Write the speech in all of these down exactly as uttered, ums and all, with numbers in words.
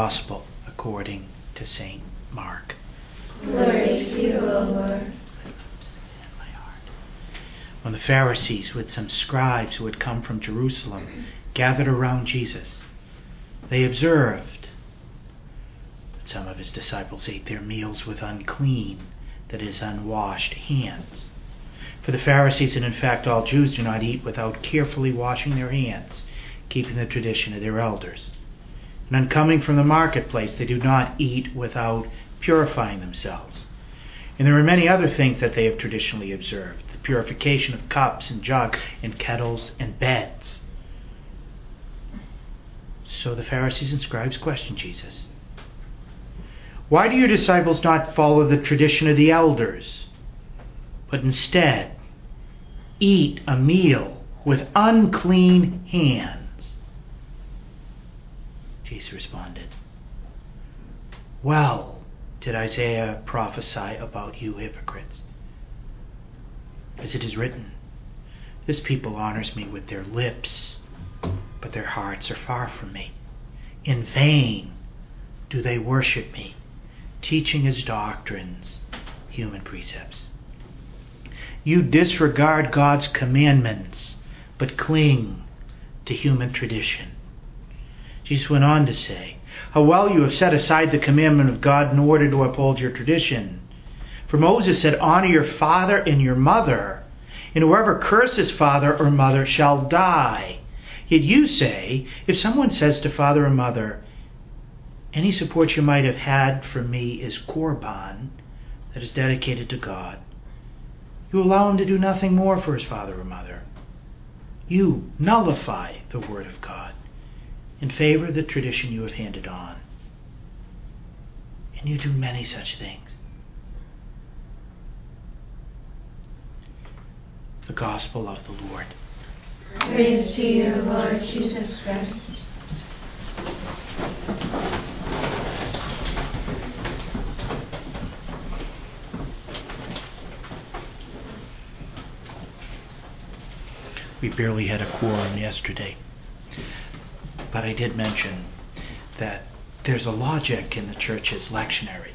Gospel according to Saint Mark. Glory to you, O Lord. When the Pharisees, with some scribes who had come from Jerusalem, gathered around Jesus, they observed that some of his disciples ate their meals with unclean, that is, unwashed hands. For the Pharisees, and in fact all Jews, do not eat without carefully washing their hands, keeping the tradition of their elders. And on coming from the marketplace, they do not eat without purifying themselves. And there are many other things that they have traditionally observed: the purification of cups and jugs and kettles and beds. So the Pharisees and scribes questioned Jesus. Why do your disciples not follow the tradition of the elders, but instead eat a meal with unclean hands? Jesus responded, well did Isaiah prophesy about you hypocrites. As it is written, this people honors me with their lips, but their hearts are far from me. In vain do they worship me, teaching as doctrines human precepts. You disregard God's commandments, but cling to human tradition. Jesus went on to say, how well you have set aside the commandment of God in order to uphold your tradition. For Moses said, honor your father and your mother, and whoever curses father or mother shall die. Yet you say, if someone says to father or mother, any support you might have had from me is korban, that is dedicated to God, you allow him to do nothing more for his father or mother. You nullify the word of God in favor of the tradition you have handed on. And you do many such things. The Gospel of the Lord. Praise to you, Lord Jesus Christ. We barely had a quorum yesterday. But I did mention that there's a logic in the church's lectionary.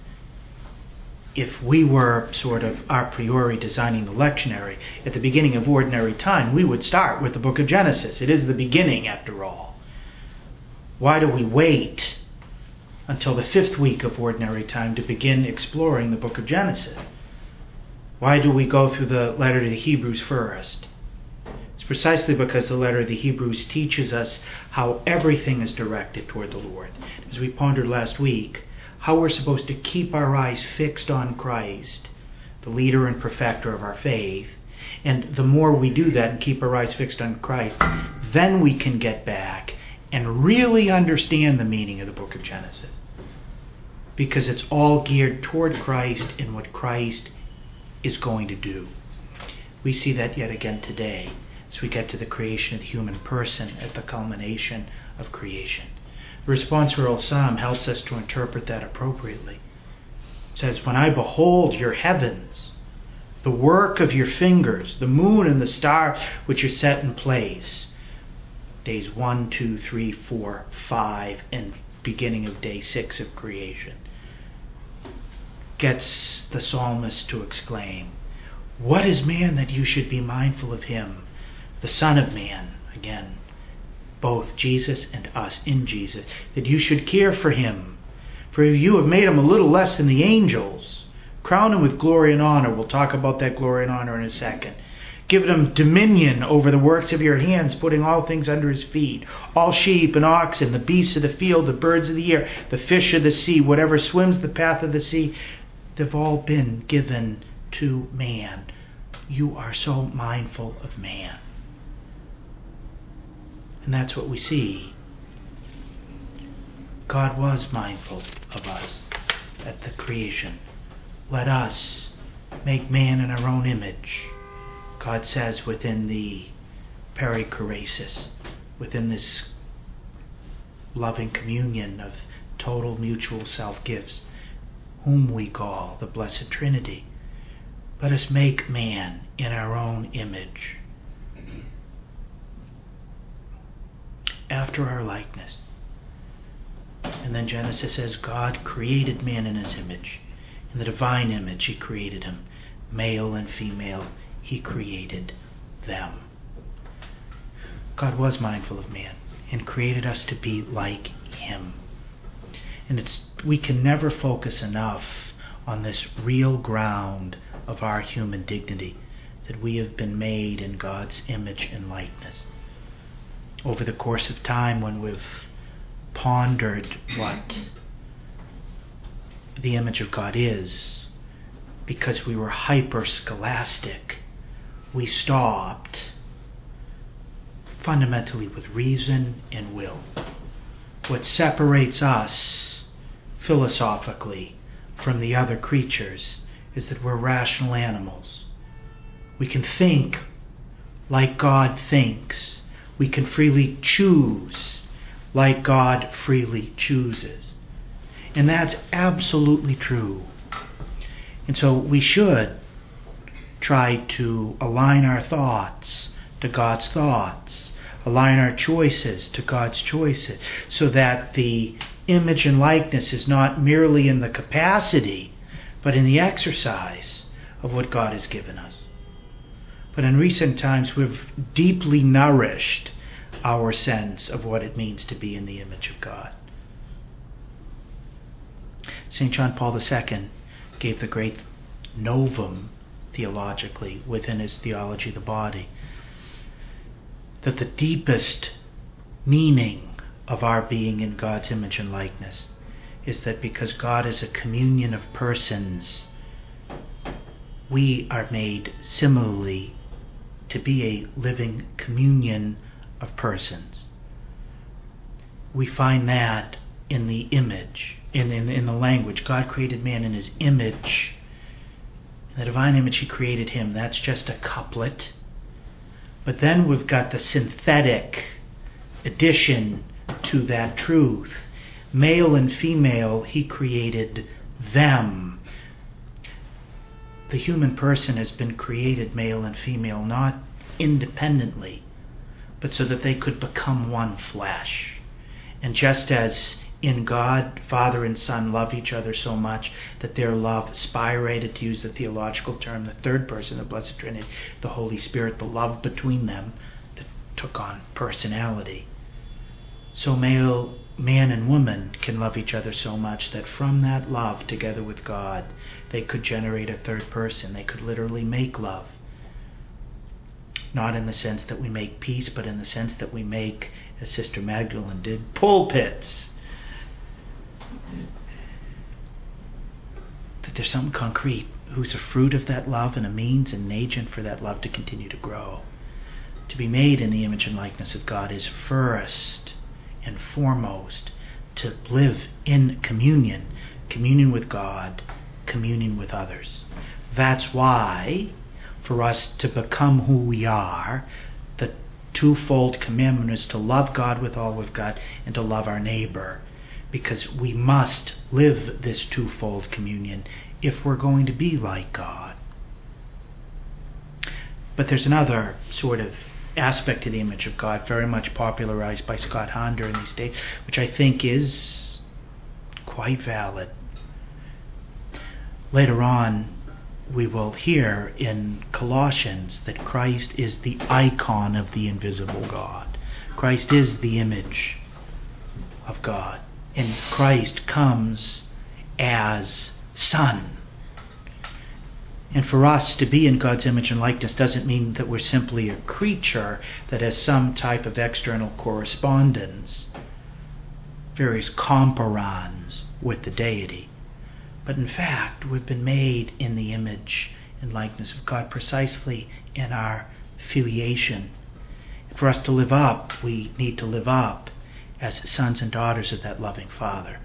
If we were sort of a priori designing the lectionary at the beginning of ordinary time, we would start with the book of Genesis. It is the beginning, after all. Why do we wait until the fifth week of ordinary time to begin exploring the book of Genesis? Why do we go through the letter to the Hebrews first? It's precisely because the letter of the Hebrews teaches us how everything is directed toward the Lord. As we pondered last week, how we're supposed to keep our eyes fixed on Christ, the leader and perfecter of our faith. And the more we do that and keep our eyes fixed on Christ, then we can get back and really understand the meaning of the book of Genesis. Because it's all geared toward Christ and what Christ is going to do. We see that yet again today as we get to the creation of the human person at the culmination of creation. The responsorial psalm helps us to interpret that appropriately. It says, when I behold your heavens, the work of your fingers, the moon and the stars which are set in place, days one, two, three, four, five, and beginning of day six of creation, gets the psalmist to exclaim, what is man that you should be mindful of him? The Son of Man, again, both Jesus and us in Jesus, that you should care for him. For you have made him a little less than the angels. Crown him with glory and honor. We'll talk about that glory and honor in a second. Give him dominion over the works of your hands, putting all things under his feet. All sheep and oxen, the beasts of the field, the birds of the air, the fish of the sea, whatever swims the path of the sea, they've all been given to man. You are so mindful of man. And that's what we see. God was mindful of us at the creation. Let us make man in our own image, God says within the perichoresis, within this loving communion of total mutual self-gifts, whom we call the Blessed Trinity. Let us make man in our own image, after our likeness. And then Genesis says God created man in his image. In the divine image he created him. Male and female he created them. God was mindful of man and created us to be like him. And it's we can never focus enough on this real ground of our human dignity, that we have been made in God's image and likeness. Over the course of time, when we've pondered what the image of God is, because we were hyper-scholastic, we stopped fundamentally with reason and will. What separates us philosophically from the other creatures is that we're rational animals. We can think like God thinks. We can freely choose like God freely chooses. And that's absolutely true. And so we should try to align our thoughts to God's thoughts, align our choices to God's choices, so that the image and likeness is not merely in the capacity, but in the exercise of what God has given us. But in recent times, we've deeply nourished our sense of what it means to be in the image of God. Saint John Paul the Second gave the great novum theologically within his Theology of the Body, that the deepest meaning of our being in God's image and likeness is that because God is a communion of persons, we are made similarly to be a living communion of persons. We find that in the image, in, in, in the language. God created man in his image. In the divine image he created him. That's just a couplet. But then we've got the synthetic addition to that truth. Male and female, he created them. The human person has been created male and female, not independently, but so that they could become one flesh. And just as in God, Father and Son love each other so much that their love spirated, to use the theological term, the third person of the Blessed Trinity, the Holy Spirit, the love between them that took on personality. So male, man and woman can love each other so much that from that love, together with God, they could generate a third person. They could literally make love. Not in the sense that we make peace, but in the sense that we make, as Sister Magdalene did, pulpits. That there's something concrete who's a fruit of that love and a means and an agent for that love to continue to grow. To be made in the image and likeness of God is first and foremost to live in communion, communion with God, communion with others. That's why, for us to become who we are, the twofold commandment is to love God with all we've got and to love our neighbor, because we must live this twofold communion if we're going to be like God. But there's another sort of aspect to the image of God, very much popularized by Scott Hahn during these days, which I think is quite valid. Later on, we will hear in Colossians that Christ is the icon of the invisible God. Christ is the image of God. And Christ comes as Son. And for us to be in God's image and likeness doesn't mean that we're simply a creature that has some type of external correspondence, various comparons with the deity. But in fact, we've been made in the image and likeness of God precisely in our filiation. For us to live up, we need to live up as sons and daughters of that loving Father.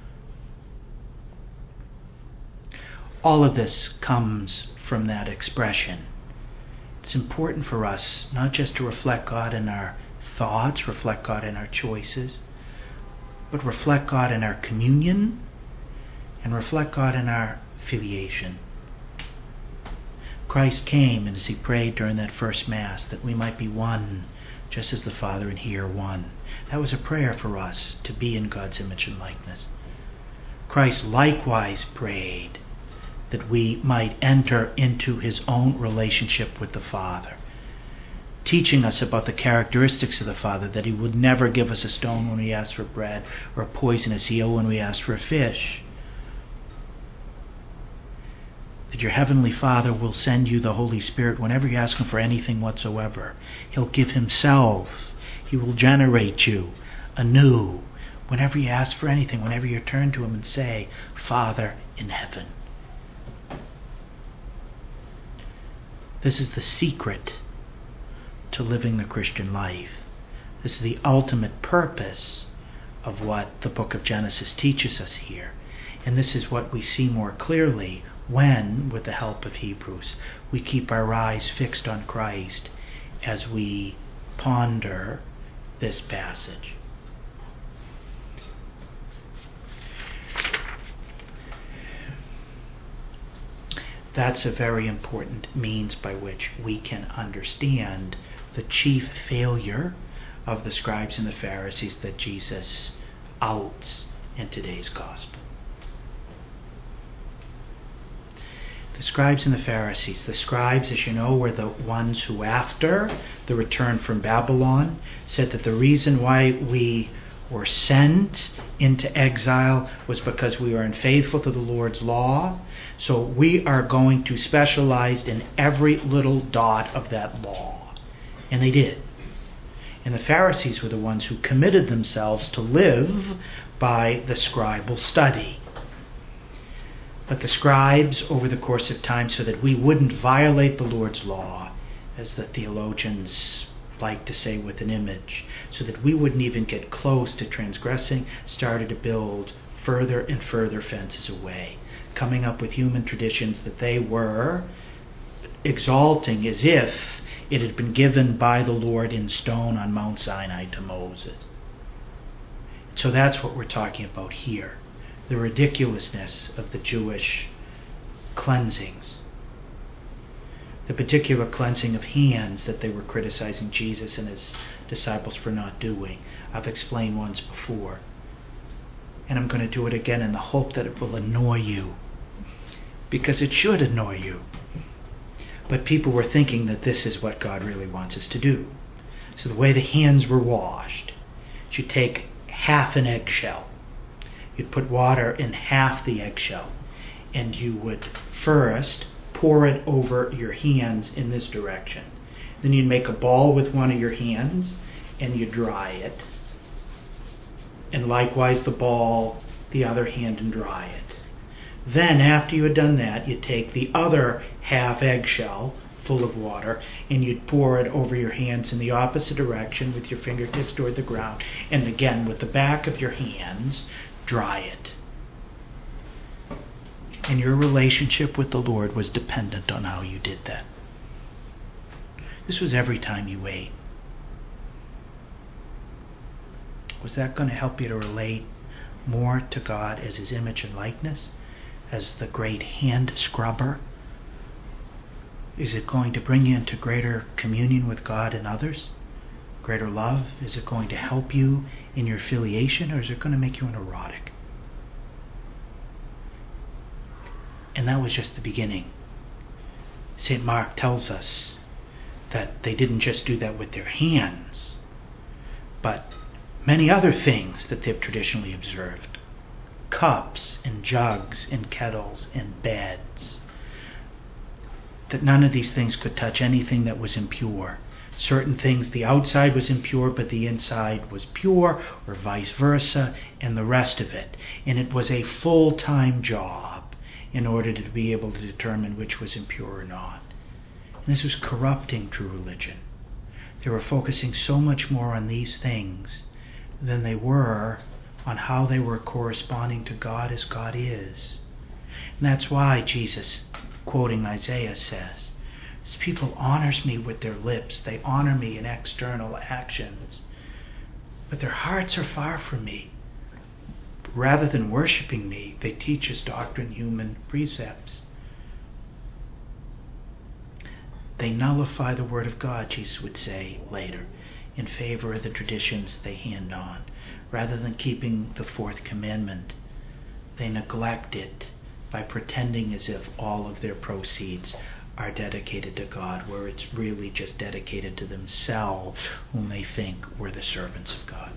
All of this comes from that expression. It's important for us not just to reflect God in our thoughts, reflect God in our choices, but reflect God in our communion and reflect God in our filiation. Christ came, and as he prayed during that first Mass, that we might be one, just as the Father and he are one. That was a prayer for us, to be in God's image and likeness. Christ likewise prayed that we might enter into his own relationship with the Father, teaching us about the characteristics of the Father, that he would never give us a stone when we ask for bread, or a poisonous eel when we ask for a fish. That your heavenly Father will send you the Holy Spirit whenever you ask him for anything whatsoever. He'll give himself. He will generate you anew whenever you ask for anything, whenever you turn to him and say, Father in heaven. This is the secret to living the Christian life. This is the ultimate purpose of what the book of Genesis teaches us here. And this is what we see more clearly when, with the help of Hebrews, we keep our eyes fixed on Christ as we ponder this passage. That's a very important means by which we can understand the chief failure of the scribes and the Pharisees that Jesus outs in today's gospel. The scribes and the Pharisees. The scribes, as you know, were the ones who, after the return from Babylon, said that the reason why we were sent into exile was because we were unfaithful to the Lord's law. So we are going to specialize in every little dot of that law. And they did. And the Pharisees were the ones who committed themselves to live by the scribal study. But the scribes, over the course of time, so that we wouldn't violate the Lord's law, as the theologians like to say with an image, so that we wouldn't even get close to transgressing, started to build further and further fences away, coming up with human traditions that they were exalting as if it had been given by the Lord in stone on Mount Sinai to Moses. So that's what we're talking about here. The ridiculousness of the Jewish cleansings. The particular cleansing of hands that they were criticizing Jesus and his disciples for not doing. I've explained once before. And I'm going to do it again in the hope that it will annoy you. Because it should annoy you. But people were thinking that this is what God really wants us to do. So the way the hands were washed, you take half an eggshell. You'd put water in half the eggshell, and you would first pour it over your hands in this direction. Then you'd make a ball with one of your hands, and you dry it. And likewise the ball, the other hand, and dry it. Then, after you had done that, you'd take the other half eggshell full of water, and you'd pour it over your hands in the opposite direction with your fingertips toward the ground, and again with the back of your hands, dry it. And your relationship with the Lord was dependent on how you did that. This was every time you ate. Was that going to help you to relate more to God as his image and likeness? As the great hand scrubber? Is it going to bring you into greater communion with God and others? Greater love? Is it going to help you in your filiation, or is it going to make you a neurotic? And that was just the beginning. Saint Mark tells us that they didn't just do that with their hands, but many other things that they've traditionally observed. Cups and jugs and kettles and beds. That none of these things could touch anything that was impure. Certain things, the outside was impure, but the inside was pure, or vice versa, and the rest of it. And it was a full-time job in order to be able to determine which was impure or not. And this was corrupting true religion. They were focusing so much more on these things than they were on how they were corresponding to God as God is. And that's why Jesus, quoting Isaiah, says, "This people honors me with their lips. They honor me in external actions. But their hearts are far from me. Rather than worshiping me, they teach as doctrine human precepts." They nullify the Word of God, Jesus would say later, in favor of the traditions they hand on. Rather than keeping the fourth commandment, they neglect it by pretending as if all of their proceeds are dedicated to God, where it's really just dedicated to themselves, whom they think were the servants of God.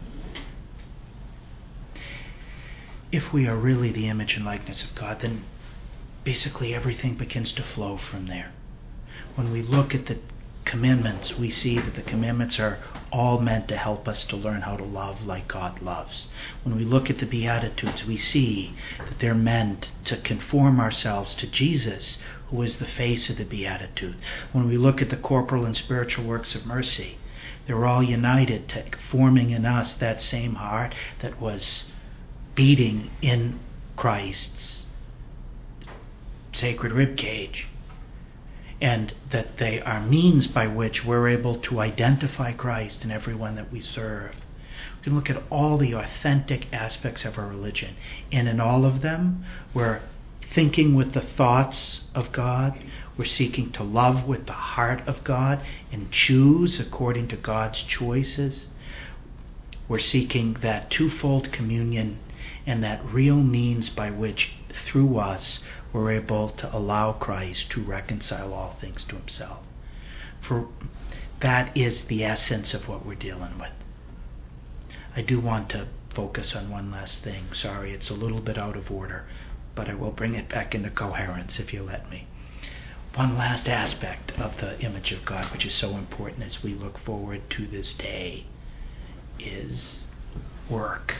If we are really the image and likeness of God, then basically everything begins to flow from there. When we look at the commandments, we see that the commandments are all meant to help us to learn how to love like God loves. When we look at the Beatitudes, we see that they're meant to conform ourselves to Jesus, who is the face of the Beatitudes. When we look at the corporal and spiritual works of mercy, they're all united to forming in us that same heart that was beating in Christ's sacred rib cage, and that they are means by which we're able to identify Christ in everyone that we serve. We can look at all the authentic aspects of our religion, and in all of them, we're thinking with the thoughts of God, we're seeking to love with the heart of God and choose according to God's choices. We're seeking that twofold communion and that real means by which, through us, we're able to allow Christ to reconcile all things to himself. For that is the essence of what we're dealing with. I do want to focus on one last thing. Sorry, it's a little bit out of order, but I will bring it back into coherence if you let me. One last aspect of the image of God, which is so important as we look forward to this day, is work.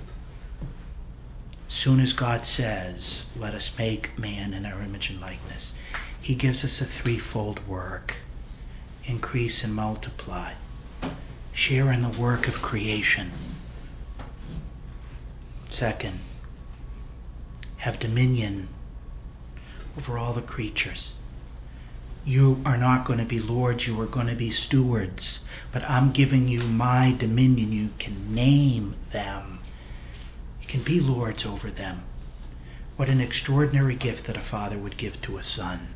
Soon as God says, let us make man in our image and likeness, he gives us a threefold work. Increase and multiply. Share in the work of creation. Second, have dominion over all the creatures. You are not going to be lords, you are going to be stewards. But I'm giving you my dominion. You can name them. You can be lords over them. What an extraordinary gift that a father would give to a son.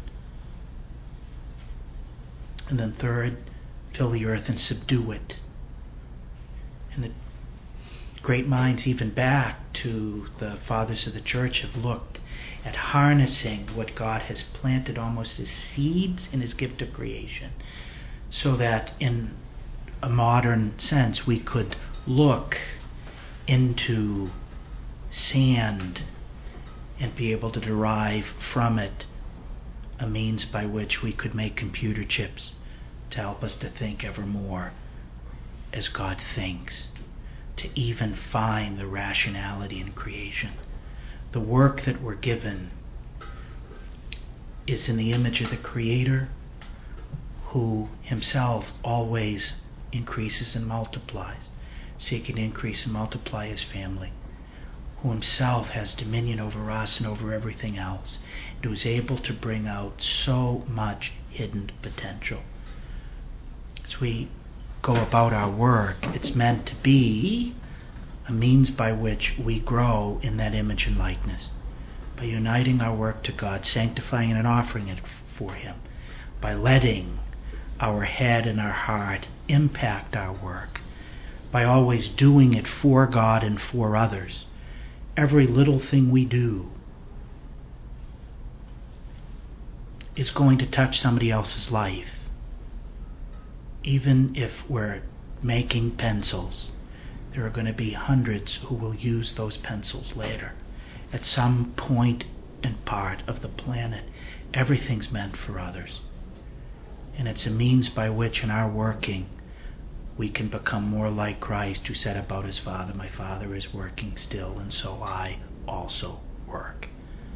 And then third, fill the earth and subdue it. And the great minds, even back to the fathers of the church, have looked at harnessing what God has planted almost as seeds in his gift of creation, so that in a modern sense we could look into sand and be able to derive from it a means by which we could make computer chips to help us to think ever more as God thinks, to even find the rationality in creation. The work that we're given is in the image of the Creator, who himself always increases and multiplies, seeking to increase and multiply his family, who himself has dominion over us and over everything else, and who is able to bring out so much hidden potential. As we go about our work, it's meant to be a means by which we grow in that image and likeness, by uniting our work to God, sanctifying it and offering it for him, by letting our head and our heart impact our work, by always doing it for God and for others. Every little thing we do is going to touch somebody else's life. Even if we're making pencils, there are going to be hundreds who will use those pencils later. At some point and part of the planet, everything's meant for others. And it's a means by which in our working we can become more like Christ, who said about his Father, my Father is working still, and so I also work.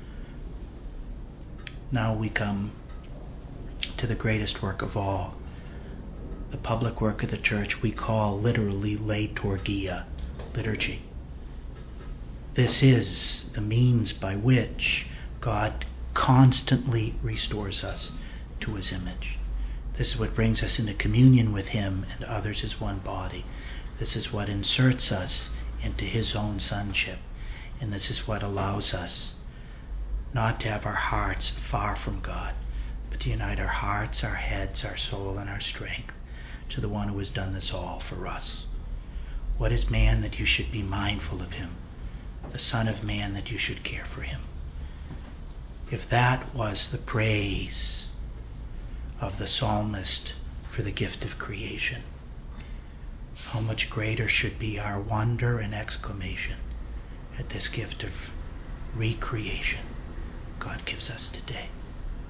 Now we come to the greatest work of all, the public work of the church we call literally liturgia, liturgy. This is the means by which God constantly restores us to his image. This is what brings us into communion with him and others as one body. This is what inserts us into his own sonship. And this is what allows us not to have our hearts far from God, but to unite our hearts, our heads, our soul, and our strength to the one who has done this all for us. What is man that you should be mindful of him? The Son of Man that you should care for him. If that was the praise of the psalmist for the gift of creation, how much greater should be our wonder and exclamation at this gift of recreation God gives us today.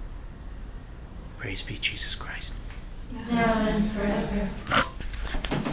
Praise be Jesus Christ. Now and forever.